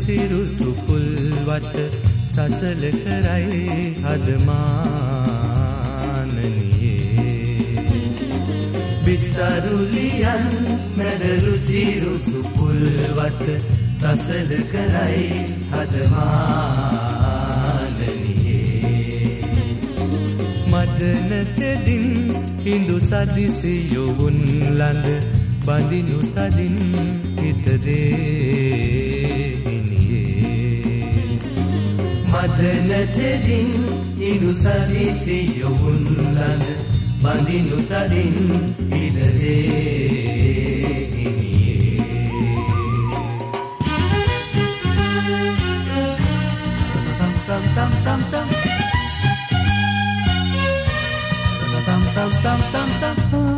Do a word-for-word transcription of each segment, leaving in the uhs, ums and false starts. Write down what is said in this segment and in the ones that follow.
රුසිරුසු පුල්වට සසල කරයි හදමානනියේ විසරුලියන් මැද රුසිරුසු පුල්වට සසල කරයි හදමානනියේ මදනතෙදින් හිඳු සදිසි යොවුන් ළඟ බඳිනු තදින් හිතදේහිනියේ මදනතෙදින් හිඳු සදිසි යොවුන් ළඟ බඳිනු තදින් හිතදේහිනියේ tam tam tam tam tam tam tam tam tam tam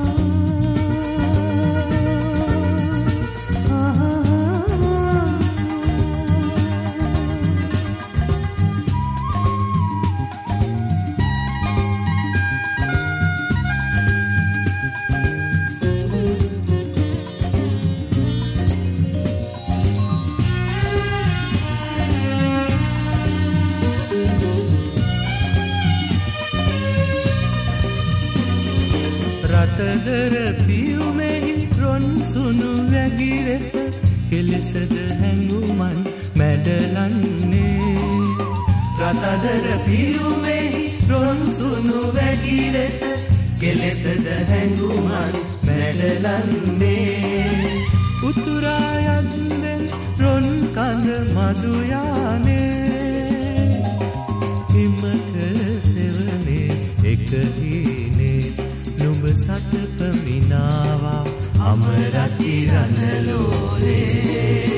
රතදර පියුමෙහි රොන් සුණු වැගිරෙත කෙලෙසද හැඟුමන් මැඩලන්නේ රතදර පියුමෙහි රොන් සුණු වැගිරෙත කෙලෙසද හැඟුමන් මැඩලන්නේ උතුරා යද්දෙන් රොන් කඳ මදු යානේ හිමක සෙවනේ එක හීනේ නුඹ සත පමිනාවා අමරති රණලෝලේ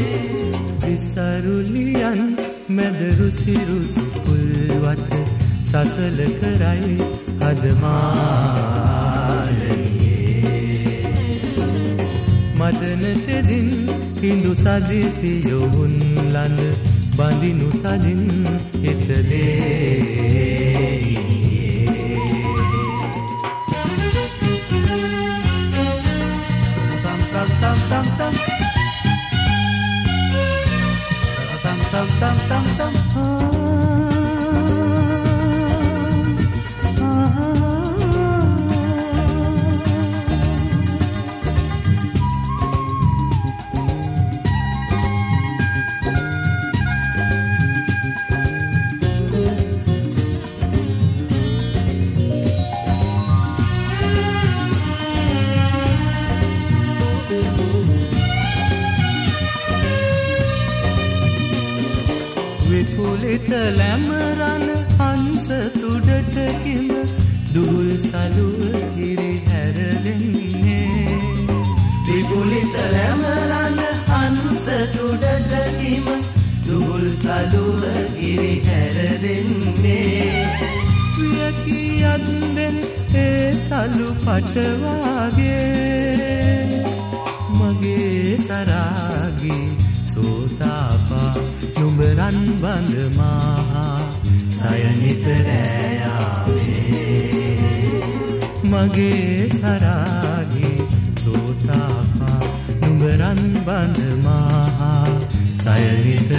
විසරුලියන් මැද රුසිරුසු පුල්වට සසල කරයි හදමානනියේ මදනතෙදින් හිඳු සදිසි යොවුන් ළඟ බඳිනු තදින් හිතදේ tam tam tam tam tam tam tam tam විපුලිත ලැමරන හංස තුඩට කිඹ දුහුල් සලුව ඉරි හැරදෙන්නේ විපුලිත ලැමරන හංස තුඩට කිඹ දුහුල් සලුව ඉරි හැරදෙන්නේ වියකියන්දෙන් ඒ සලු පටවාගේ මගේ සරාගී සෝතාපා නුඹරන් බඳ මහා සයනිත රෑයාවේ මගේ සරාගී සෝතාපා නුඹරන් බඳ මහා සයනිත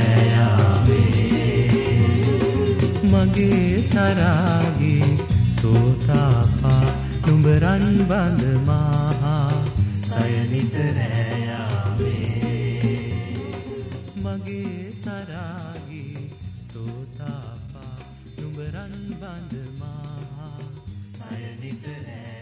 රෑයාවේ මගේ සරාගී සෝතාපා නුඹරන් බඳ මහා සයනිත රෑයාවේ මගේ සරාගී සෝතාපා නුඹරන් බඳ මහා සයනිත රෑ